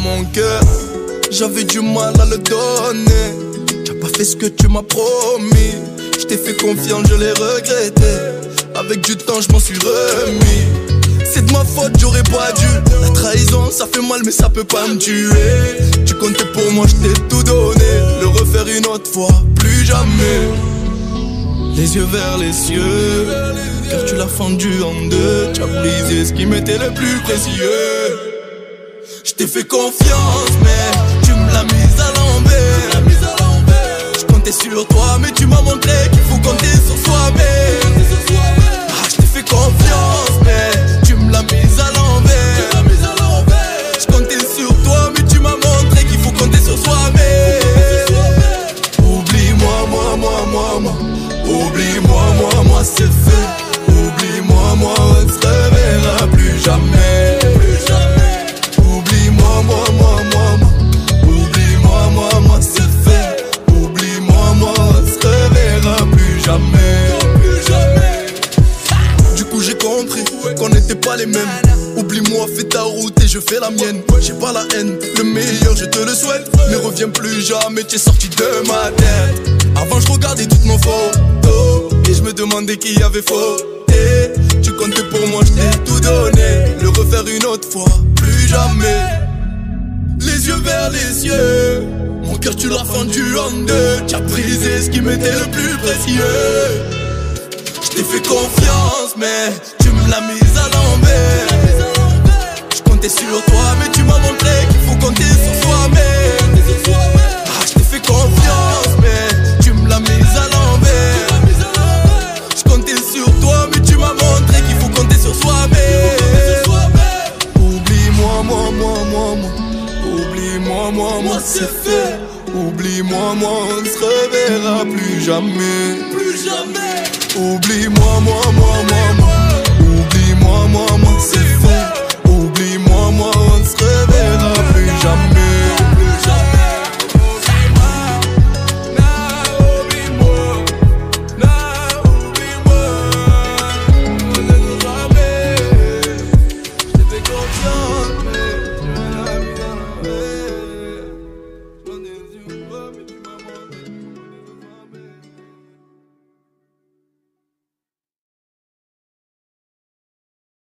mon cœur, j'avais du mal à le donner. T'as pas fait ce que tu m'as promis. Je t'ai fait confiance, je l'ai regretté. Avec du temps, je m'en suis remis. C'est de ma faute, j'aurais pas dû. La trahison, ça fait mal, mais ça peut pas me tuer. Tu comptais pour moi, je t'ai tout donné. Le refaire une autre fois, plus jamais. Les yeux vers les cieux, car tu l'as fendu en deux. Tu as brisé ce qui m'était le plus précieux. Je t'ai fait confiance, mais tu me l'as mise à l'envers. Je comptais sur toi, mais tu m'as montré qu'il faut compter sur soi-même. Je t'ai fait confiance, mais tu me l'as mise à l'envers. Je comptais sur toi, mais tu m'as montré qu'il faut compter sur soi-même. Oublie-moi, moi. Oublie-moi, c'est fait. Oublie-moi, on se reverra plus jamais. Oublie-moi, Oublie-moi, c'est fait. Oublie-moi, on se reverra plus jamais. Du coup j'ai compris qu'on n'était pas les mêmes. Oublie-moi, fais ta route et je fais la mienne. J'ai pas la haine, le meilleur je te le souhaite. Mais reviens plus jamais, tu es sorti de ma tête. Avant je regardais toutes nos photos et je me demandais qui avait fauté. Tu comptais pour moi, je t'ai tout donné. Le refaire une autre fois, plus jamais. Les yeux vers les cieux, mon cœur tu l'as fendu en deux. Tu as brisé ce qui m'était le plus précieux. Je t'ai fait confiance, mais tu me l'as mise à l'envers. Je comptais sur toi, mais tu m'as montré qu'il faut compter sur soi-même. Je t'ai fait confiance, mais tu me l'as mise à l'envers. Je comptais sur toi, mais tu m'as montré qu'il faut compter sur soi-même. Oublie-moi, Oublie-moi, c'est fait. Oublie-moi, on ne se reverra plus jamais. Oublie-moi,